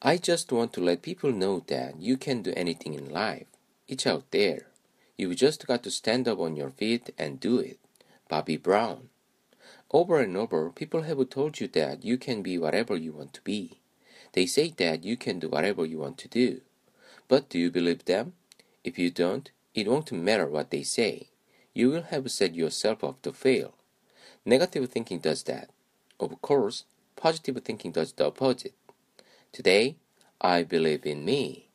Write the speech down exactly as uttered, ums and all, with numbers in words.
I just want to let people know that you can do anything in life. It's out there. You've just got to stand up on your feet and do it. Bobby Brown. Over and over, people have told you that you can be whatever you want to be. They say that you can do whatever you want to do. But do you believe them? If you don't, it won't matter what they say. You will have set yourself up to fail. Negative thinking does that. Of course, positive thinking does the opposite. Today, I believe in me.